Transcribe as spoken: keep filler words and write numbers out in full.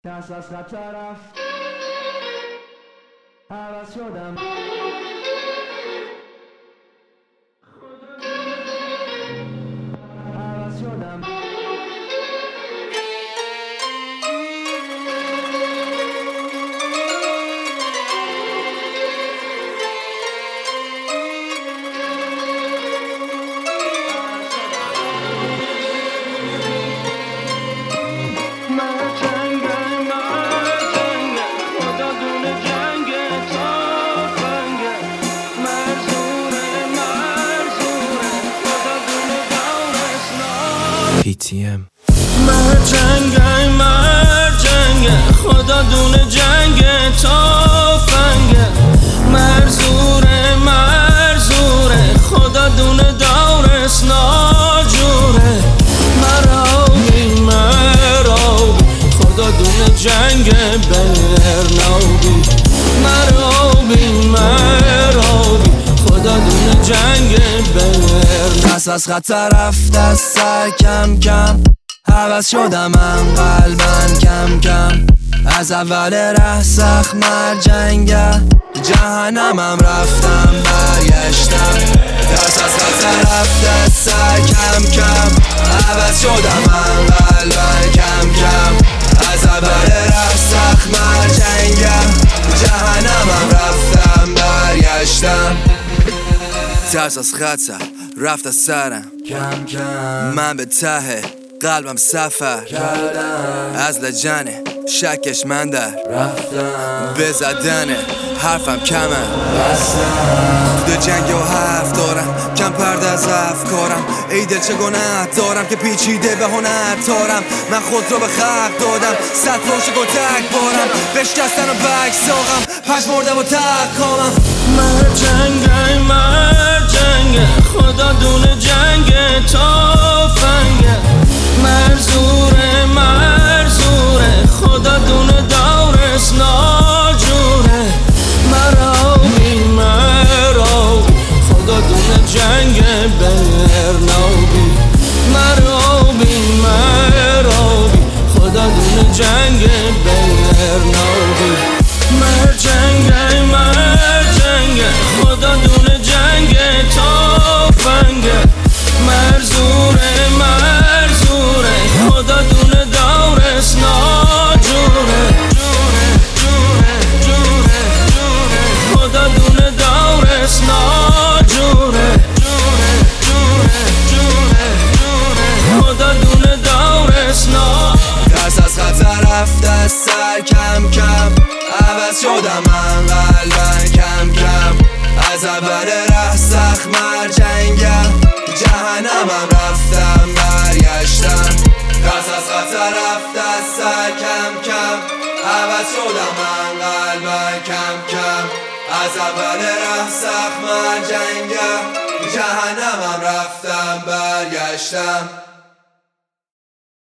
دست از خطر رفت، عوض شدم. عوض شدم. پی تی ام مرد جنگه مرد جنگه خدا دونه جنگ تافنگه مرزوره مرزوره خدا دونه دورس ناجوره مرابی مرابی خدا دونه جنگ برنابی مرابی مرابی خدا دونه جنگ برنابی دست از خطر رفت از سر کم کم عوض شدم من قلبن کم کم از اول ره سخت مر جنگه جهنمم رفتم برگشتم دست از خطر رفت از سر کم کم عوض شدم من قلبن کم کم از اول ره سخت مر جنگه جهنمم رفتم برگشتم ترس از خطر رفت از سرم کم کم من به ته قلبم سفر کردم از لجنه شکش من در رفتم به زدن حرفم کمه بستم تو جنگ و حرف دارم کم پرده از افکارم ای دل چه گناه دارم که پیچیده به هنر تارم من خود رو به خلق دادم صد پاشک و تک بارم بشکستن و بک ساقم پش مردم و تک کامم مرد جنگه مرد جنگه خدا دونه جنگ تافنگه مرزوره مرزوره خدا دونه دورس ناجوره مرابی مرابی خدا دونه جنگ برنابی مرابی مرابی خدا دونه جنگ برنابی مرد جنگه مرد جنگه خدا دونه جنگ تافنگه مرزوره مرزوره خدا دونه دورس ناجوره جوره جوره جوره جوره خدا دونه دورس ناجوره جوره جوره جوره جوره خدا دونه دورس نا دست از خطر رفت از سر کم کم عوض شدم من قلبن کم کم از اول ره سخت مر جنگه جهنمم رفتم برگشتم دست از خطر رفت از سر کم کم عوض شدم من قلبن کم کم از اول ره سخت مر جنگه جهنمم رفتم برگشتم